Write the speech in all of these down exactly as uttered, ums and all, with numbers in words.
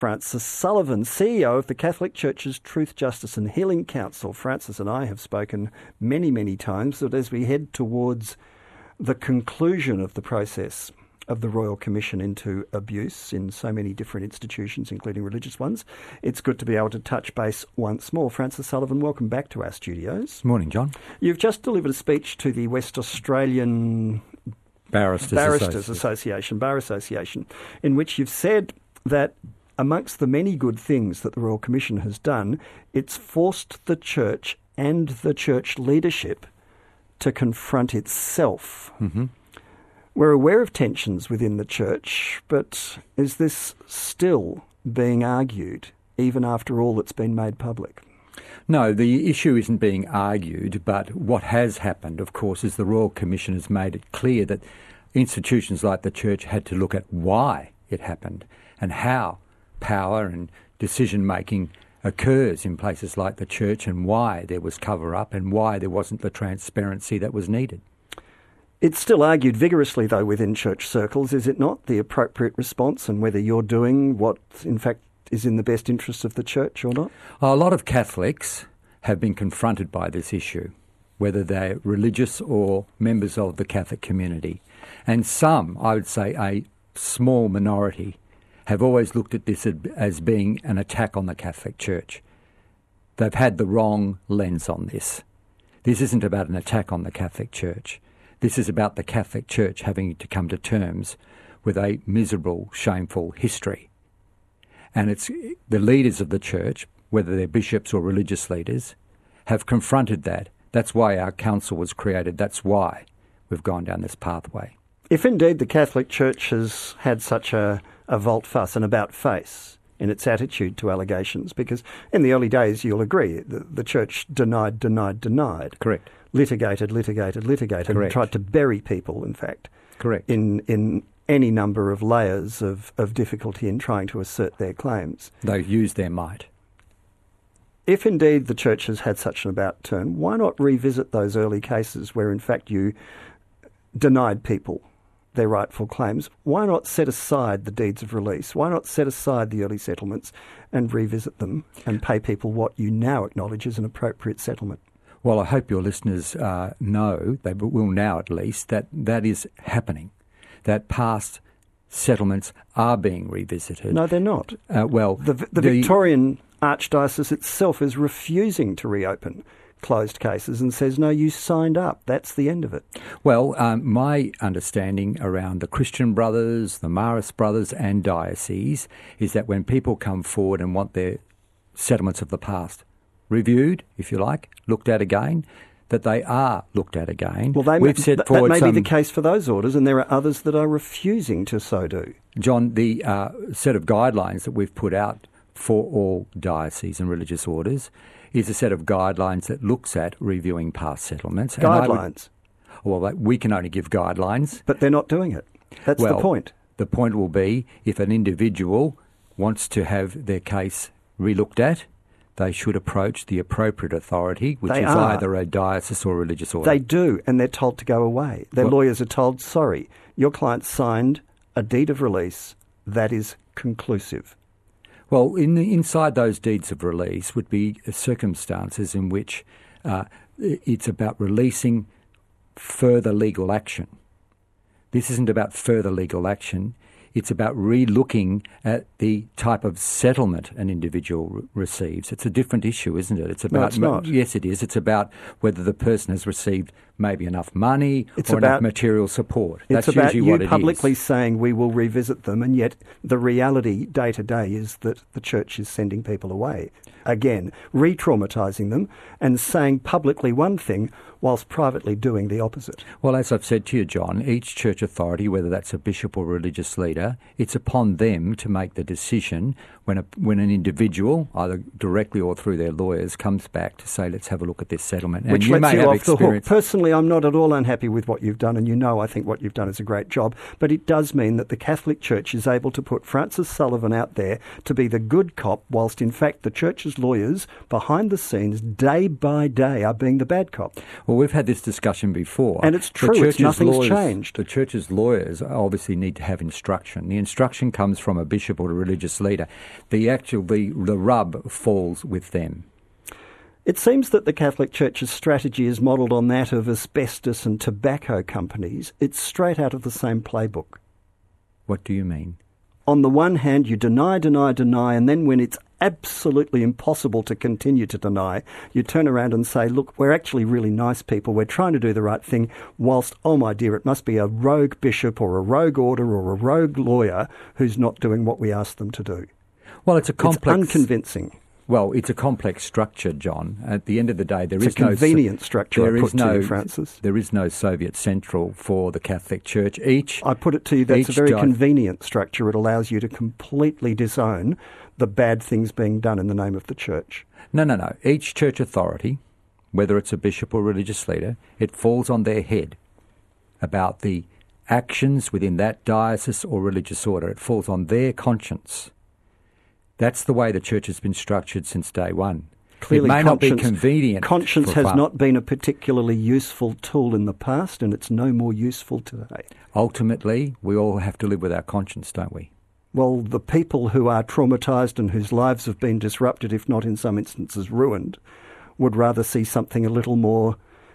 Francis Sullivan, C E O of the Catholic Church's Truth, Justice and Healing Council. Francis and I have spoken many, many times that as we head towards the conclusion of the process of the Royal Commission into abuse in so many different institutions, including religious ones, it's good to be able to touch base once more. Francis Sullivan, welcome back to our studios. Morning, John. You've just delivered a speech to the West Australian Barristers, Barristers Association. Association, Bar Association, in which you've said that amongst the many good things that the Royal Commission has done, it's forced the Church and the Church leadership to confront itself. Mm-hmm. We're aware of tensions within the Church, but is this still being argued, even after all that's been made public? No, the issue isn't being argued, but what has happened, of course, is the Royal Commission has made it clear that institutions like the Church had to look at why it happened and how power and decision-making occurs in places like the Church and why there was cover-up and why there wasn't the transparency that was needed. It's still argued vigorously, though, within church circles, is it not, the appropriate response and whether you're doing what, in fact, is in the best interest of the Church or not? A lot of Catholics have been confronted by this issue, whether they're religious or members of the Catholic community. And some, I would say a small minority, have always looked at this as being an attack on the Catholic Church. They've had the wrong lens on this. This isn't about an attack on the Catholic Church. This is about the Catholic Church having to come to terms with a miserable, shameful history. And it's the leaders of the Church, whether they're bishops or religious leaders, have confronted that. That's why our council was created. That's why we've gone down this pathway. If indeed the Catholic Church has had such a, a volte-face and about-face in its attitude to allegations, because in the early days, you'll agree, the, the Church denied, denied, denied. Correct. Litigated, litigated, litigated, Correct. and tried to bury people, in fact. Correct. In in any number of layers of, of difficulty in trying to assert their claims. They've used their might. If indeed the Church has had such an about turn, why not revisit those early cases where in fact you denied people their rightful claims? Why not set aside the deeds of release? Why not set aside the early settlements and revisit them and pay people what you now acknowledge as an appropriate settlement? Well, I hope your listeners uh, know, they will now at least, that that is happening, that past settlements are being revisited. No, they're not. Uh, well, The, the, the Victorian Archdiocese itself is refusing to reopen closed cases and says, no, you signed up. That's the end of it. Well, um, my understanding around the Christian Brothers, the Marist Brothers and dioceses is that when people come forward and want their settlements of the past reviewed, if you like, looked at again, that they are looked at again. Well, they We've may, set that forward may some, be the case for those orders, and there are others that are refusing to so do. John, the uh, set of guidelines that we've put out for all dioceses and religious orders is a set of guidelines that looks at reviewing past settlements. Guidelines? Would, well, we can only give guidelines. But they're not doing it. That's well, the point. The point will be if an individual wants to have their case relooked at, they should approach the appropriate authority, which They is are. either a diocese or a religious order. They do, and they're told to go away. Their Well- lawyers are told, sorry, your client signed a deed of release that is conclusive. Well, in the, inside those deeds of release would be circumstances in which uh, it's about releasing further legal action. This isn't about further legal action. It's about re-looking at the type of settlement an individual re- receives. It's a different issue, isn't it? It's about No, it's not. Yes, it is. It's about whether the person has received maybe enough money It's or about- enough material support. It's That's about usually you what it publicly is. saying we will revisit them, and yet the reality day to day is that the Church is sending people away. Again, re-traumatising them and saying publicly one thing whilst privately doing the opposite. Well, as I've said to you, John, each church authority, whether that's a bishop or religious leader, it's upon them to make the decision when a, when an individual, either directly or through their lawyers, comes back to say, let's have a look at this settlement. And Which you lets may you have off the hook. experience. Personally, I'm not at all unhappy with what you've done, and you know I think what you've done is a great job. But it does mean that the Catholic Church is able to put Francis Sullivan out there to be the good cop, whilst in fact the Church's lawyers behind the scenes, day by day, are being the bad cop. Well, Well, we've had this discussion before. And it's true, it's, nothing's lawyers, changed. The church's lawyers obviously need to have instruction. The instruction comes from a bishop or a religious leader. The actual, the, the rub falls with them. It seems that the Catholic Church's strategy is modelled on that of asbestos and tobacco companies. It's straight out of the same playbook. What do you mean? On the one hand, you deny, deny, deny, and then when it's absolutely impossible to continue to deny, you turn around and say, look, we're actually really nice people, we're trying to do the right thing, whilst, oh my dear, it must be a rogue bishop or a rogue order or a rogue lawyer who's not doing what we ask them to do. Well, it's a complex... It's unconvincing. Well, it's a complex structure, John. At the end of the day, there it's is a convenient no, structure, there I put is no, to you, Francis. There is no Soviet Central for the Catholic Church. Each I put it to you, that's a very di- convenient structure. It allows you to completely disown the bad things being done in the name of the Church. No, no, no. Each church authority, whether it's a bishop or religious leader, it falls on their head about the actions within that diocese or religious order. It falls on their conscience. That's the way the Church has been structured since day one. Clearly, it may not be convenient. Conscience has fun. not been a particularly useful tool in the past, and it's no more useful today. Ultimately, we all have to live with our conscience, don't we? Well, the people who are traumatised and whose lives have been disrupted, if not in some instances ruined, would rather see something a little more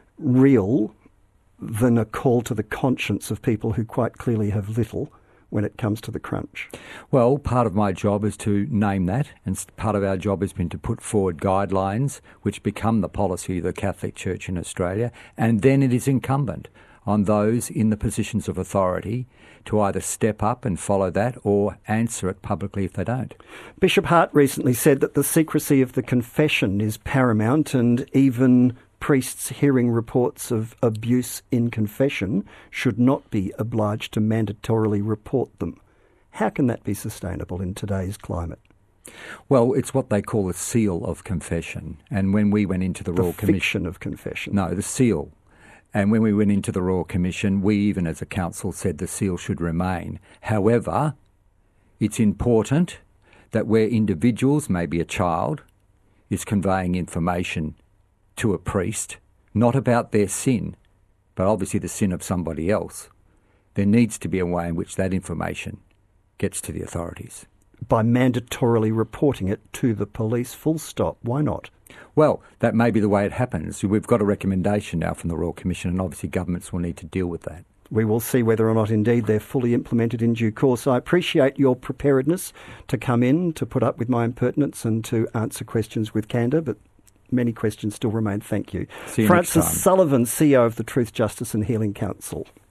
real than a call to the conscience of people who quite clearly have little when it comes to the crunch. Well, part of my job is to name that, and part of our job has been to put forward guidelines which become the policy of the Catholic Church in Australia, and then it is incumbent on those in the positions of authority to either step up and follow that or answer it publicly if they don't. Bishop Hart recently said that the secrecy of the confession is paramount, and even priests hearing reports of abuse in confession should not be obliged to mandatorily report them. How can that be sustainable in today's climate? Well, it's what they call a seal of confession. And when we went into the, the Royal Commission... The fiction of confession. No, the seal. And when we went into the Royal Commission, we even as a council said the seal should remain. However, it's important that where individuals, maybe a child, is conveying information to a priest, not about their sin, but obviously the sin of somebody else, there needs to be a way in which that information gets to the authorities. By mandatorily reporting it to the police, full stop. Why not? Well, that may be the way it happens. We've got a recommendation now from the Royal Commission, and obviously governments will need to deal with that. We will see whether or not indeed they're fully implemented in due course. I appreciate your preparedness to come in, to put up with my impertinence and to answer questions with candour, but many questions still remain. Thank you. See you Francis next time. Sullivan, C E O of the Truth, Justice and Healing Council.